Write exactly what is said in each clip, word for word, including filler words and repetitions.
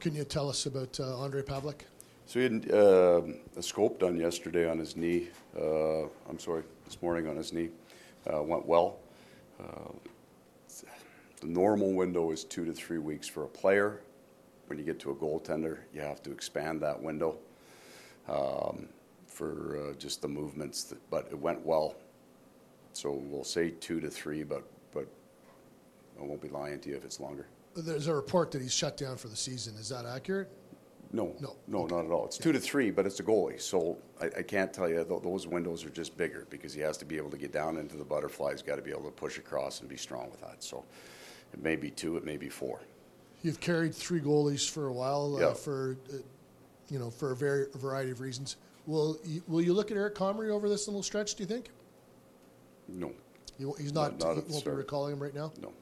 Can you tell us about uh, Ondrej Pavelec? So he had uh, a scope done yesterday on his knee. Uh, I'm sorry, this morning on his knee. Uh, went well. Uh, the normal window is two to three weeks for a player. When you get to a goaltender, you have to expand that window um, for uh, just the movements. That, but it went well. So we'll say two to three, but but I won't be lying to you if it's longer. There's a report that he's shut down for the season. Is that accurate? No, no, no, okay. Not at all. It's okay. two to three, but it's a goalie, so I, I can't tell you. Th- those windows are just bigger because he has to be able to get down into the butterfly. He's got to be able to push across and be strong with that. So it may be two, it may be four. You've carried three goalies for a while, yeah. uh, for uh, you know, for a, very, a variety of reasons. Will you, will you look at Eric Comrie over this little stretch? Do you think? No, you, he's not. not, not he won't be recalling him right now. No.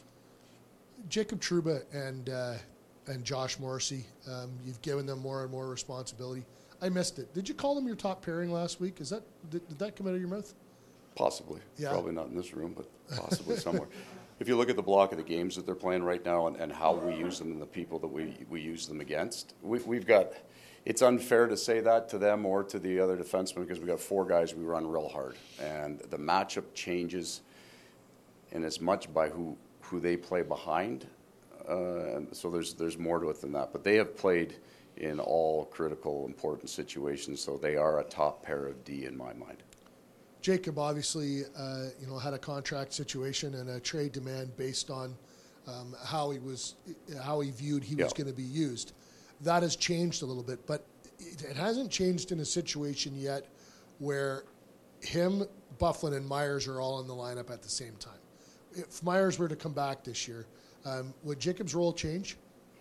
Jacob Trouba and. Uh, and Josh Morrissey, um, you've given them more and more responsibility. I missed it. Did you call them your top pairing last week? Is that did, did that come out of your mouth? Possibly. Yeah. Probably not in this room, but possibly somewhere. If you look at the block of the games that they're playing right now and, and how we use them and the people that we, we use them against, we, we've got – it's unfair to say that to them or to the other defensemen because we've got four guys we run real hard. And the matchup changes in as much by who, who they play behind. Uh, so there's there's more to it than that. But they have played in all critical, important situations, so they are a top pair of D in my mind. Jacob obviously, uh, you know, had a contract situation and a trade demand based on um, how he was, how he viewed he yeah. was going to be used. That has changed a little bit, but it, it hasn't changed in a situation yet where him, Byfuglien, and Myers are all in the lineup at the same time. If Myers were to come back this year, Um, would Jacob's role change?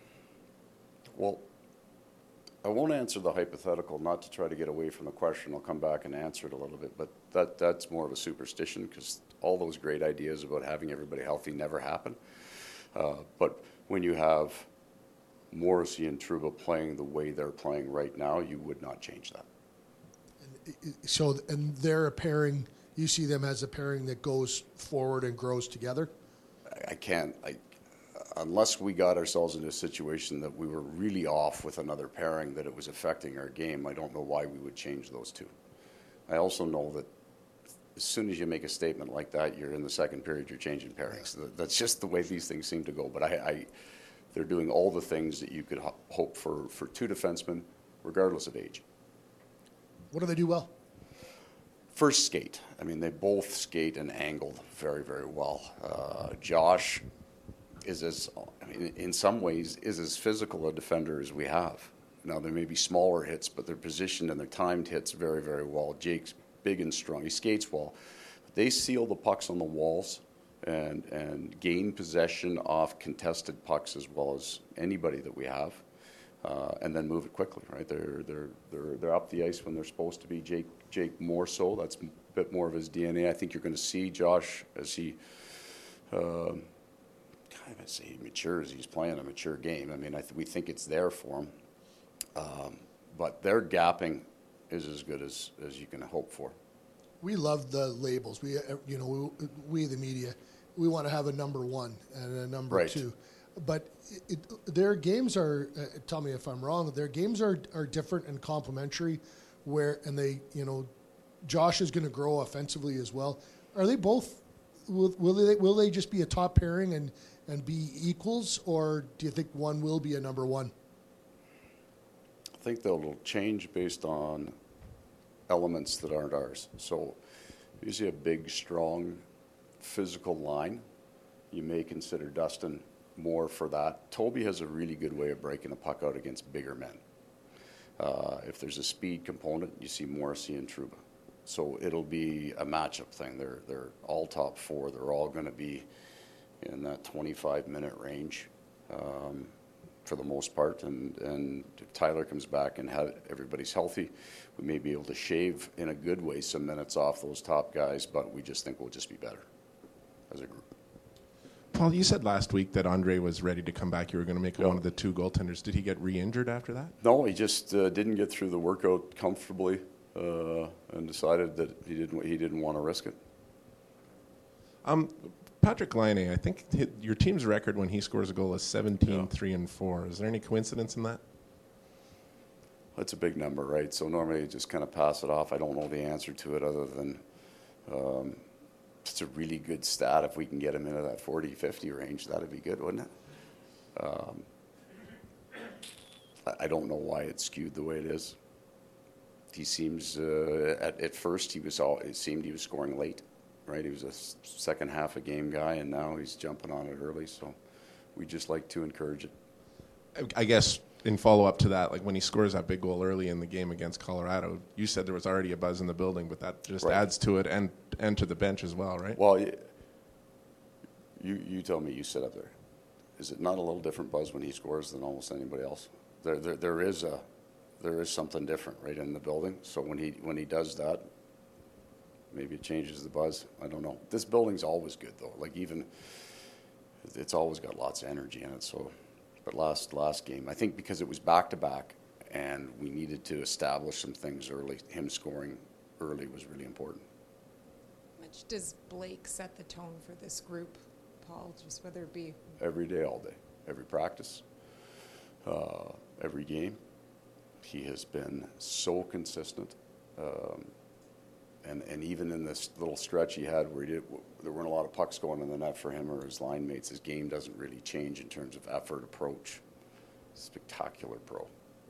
Well, I won't answer the hypothetical, not to try to get away from the question. I'll come back and answer it a little bit, but that that's more of a superstition because all those great ideas about having everybody healthy never happen. Uh, but when you have Morrissey and Trouba playing the way they're playing right now, you would not change that. And so, and they're a pairing, you see them as a pairing that goes forward and grows together? I, I can't... I, Unless we got ourselves into a situation that we were really off with another pairing that it was affecting our game, I don't know why we would change those two. I also know that as soon as you make a statement like that, you're in the second period, you're changing pairings. That's just the way these things seem to go. But I, I they're doing all the things that you could ho- hope for for two defensemen, regardless of age. What do they do well? First skate. I mean, they both skate and angled very, very well. Uh, Josh... is as, I mean, in some ways, is as physical a defender as we have. Now, there may be smaller hits, but they're positioned and they're timed hits very, very well. Jake's big and strong. He skates well. They seal the pucks on the walls and, and gain possession off contested pucks as well as anybody that we have, uh, and then move it quickly, right? They're, they're, they're, they're up the ice when they're supposed to be. Jake, Jake more so. That's a bit more of his D N A. I think you're going to see Josh as he... Uh, I would say he matures. He's playing a mature game. I mean, I th- we think it's there for him. Um, but their gapping is as good as, as you can hope for. We love the labels. We, you know, we, we the media, we want to have a number one and a number right. two. But it, it, their games are, uh, tell me if I'm wrong, their games are, are different and complementary where, and they, you know, Josh is going to grow offensively as well. Are they both, will, will they, will they just be a top pairing and, and be equals, or do you think one will be a number one? I think they'll change based on elements that aren't ours. So you see a big, strong, physical line, you may consider Dustin more for that. Toby has a really good way of breaking the puck out against bigger men. Uh, if there's a speed component, you see Morrissey and Trouba. So it'll be a matchup thing. They're, they're all top four. They're all going to be in that twenty-five minute range um, for the most part. And, and if Tyler comes back and have, everybody's healthy, we may be able to shave in a good way some minutes off those top guys, but we just think we'll just be better as a group. Paul, you said last week that Ondrej was ready to come back. You were going to make him yep. one of the two goaltenders. Did he get re-injured after that? No, he just uh, didn't get through the workout comfortably uh, and decided that he didn't he didn't want to risk it. Um, Patrick Laine, I think hit, your team's record when he scores a goal is seventeen, Yeah. three, and four. Is there any coincidence in that? That's a big number, right? So normally you just kind of pass it off. I don't know the answer to it other than um, it's a really good stat. If we can get him into that forty, fifty range, that'd be good, wouldn't it? Um, I, I don't know why it's skewed the way it is. He seems, uh, at, at first he was all, it seemed he was scoring late, right? He was a s- second half a game guy, and now he's jumping on it early. So we just like to encourage it. I guess in follow-up to that, like when he scores that big goal early in the game against Colorado, you said there was already a buzz in the building, but that just Right. adds to it and and to the bench as well, right? Well, y- you you tell me. You sit up there. Is it not a little different buzz when he scores than almost anybody else? There there, there is a there is something different right in the building. So when he when he does that, maybe it changes the buzz. I don't know. This building's always good though. Like even it's always got lots of energy in it. So, but last last game, I think because it was back to back, and we needed to establish some things early. Him scoring early was really important. How much does Blake set the tone for this group, Paul? Just whether it be Every day, all day, every practice, uh, every game. He has been so consistent. Um, and, and even in this little stretch he had where he did, there weren't a lot of pucks going in the net for him or his line mates, his game doesn't really change in terms of effort, approach. Spectacular pro.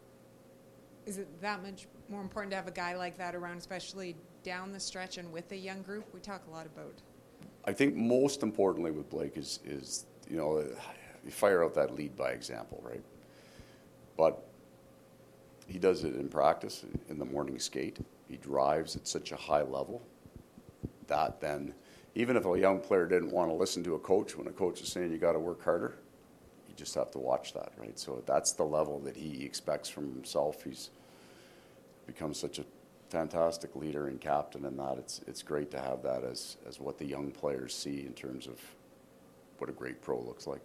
is it that much more important to have a guy like that around, especially down the stretch and with a young group? We talk a lot about. I think most importantly with Blake is, is you know, you fire out that lead by example, right? But he does it in practice, in the morning skate. He drives at such a high level that then, even if a young player didn't want to listen to a coach, when a coach is saying you got to work harder, you just have to watch that, right? So that's the level that he expects from himself. He's become such a fantastic leader and captain in that. It's it's great to have that as, as what the young players see in terms of what a great pro looks like.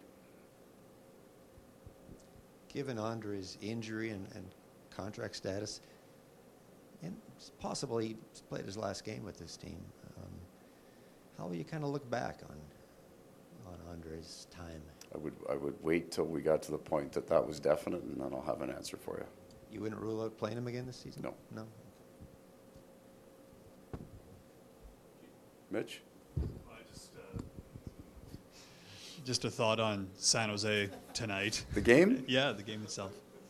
Given Andre's injury and, and contract status, and it's possible he played his last game with this team, um, how will you kind of look back on on Andre's time? I would I would wait till we got to the point that that was definite, and then I'll have an answer for you. You wouldn't rule out playing him again this season? No. No? Mitch? I just, uh, just a thought on San Jose tonight. The game? Yeah, the game itself.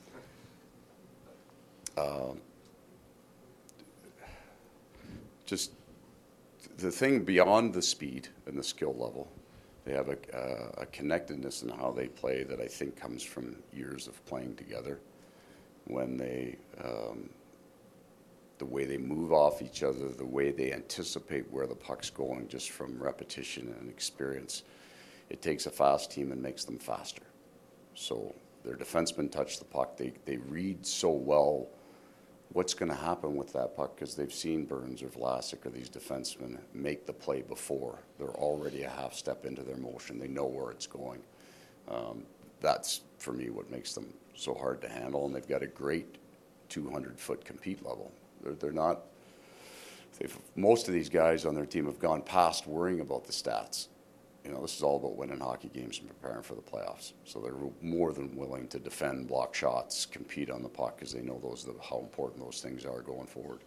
Um, just the thing beyond the speed and the skill level, they have a, uh, a connectedness in how they play that I think comes from years of playing together. When they, um, the way they move off each other, the way they anticipate where the puck's going just from repetition and experience, it takes a fast team and makes them faster. So their defensemen touch the puck. They, they read so well what's going to happen with that puck because they've seen Burns or Vlasic or these defensemen make the play before. They're already a half step into their motion. They know where it's going. Um, that's, for me, what makes them so hard to handle, and they've got a great two hundred foot compete level. They're, they're not, they've, most of these guys on their team have gone past worrying about the stats. You know, this is all about winning hockey games and preparing for the playoffs. So they're more than willing to defend, block shots, compete on the puck because they know those how important those things are going forward.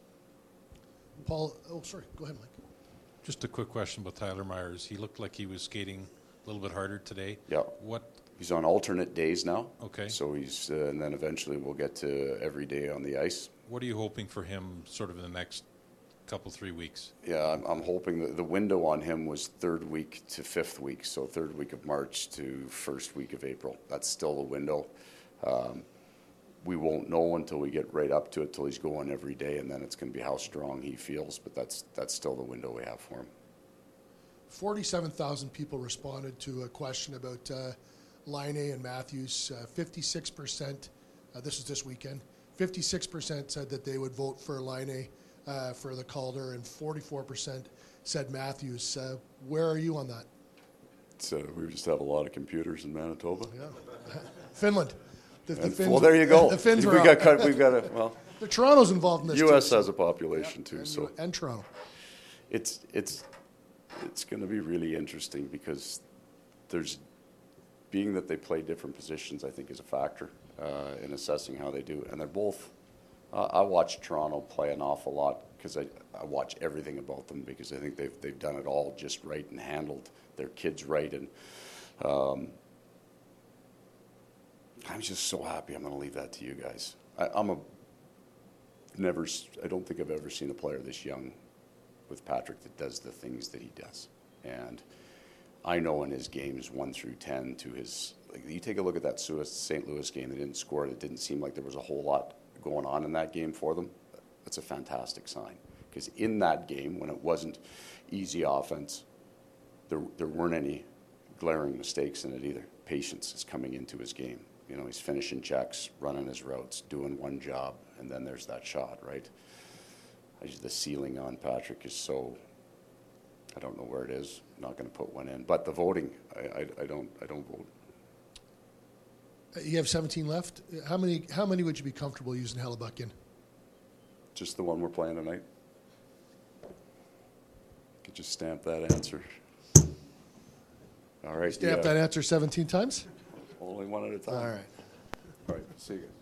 Paul, oh, sorry, go ahead, Mike. Just a quick question about Tyler Myers. He looked like he was skating a little bit harder today. Yeah. What? He's on alternate days now. Okay. So he's, uh, and then eventually we'll get to every day on the ice. What are you hoping for him sort of in the next couple, three weeks? Yeah, I'm, I'm hoping that the window on him was third week to fifth week, so third week of March to first week of April. That's still the window. Um, we won't know until we get right up to it, till he's going every day, and then it's going to be how strong he feels. But that's that's still the window we have for him. forty-seven thousand people responded to a question about uh, Laine and Matthews. Uh, fifty-six percent, uh, this is this weekend, fifty-six percent said that they would vote for Laine uh, for the Calder, and forty-four percent said Matthews. Uh, where are you on that? So we just have a lot of computers in Manitoba. Yeah. Finland. The, the And- Finns, well, there you go. The Finns we were got out. cut. We've got a well. The Toronto's involved in this U S too, has a population too, and, so and Toronto. it's it's it's going to be really interesting because there's, being that they play different positions, I think is a factor uh, in assessing how they do. And they're both, uh, I watch Toronto play an awful lot because I, I watch everything about them because I think they've, they've done it all just right and handled their kids right. And um, I'm just so happy. I'm going to leave that to you guys. I, I'm a never, I don't think I've ever seen a player this young with Patrick that does the things that he does. And I know in his games one through ten to his, like you take a look at that Saint Louis game, they didn't score. It didn't seem like there was a whole lot going on in that game for them. That's a fantastic sign. Because in that game, when it wasn't easy offense, there, there weren't any glaring mistakes in it either. Patience is coming into his game. You know, he's finishing checks, running his routes, doing one job, and then there's that shot, right? I just, the ceiling on Patrick is so, I don't know where it is. I'm not going to put one in. But the voting, I, I, I don't I don't vote. You have seventeen left. How many How many would you be comfortable using Hellebuck in? Just the one we're playing tonight. Could just stamp that answer. All right. Stamp yeah. that answer seventeen times? Only one at a time. All right. All right. See you guys.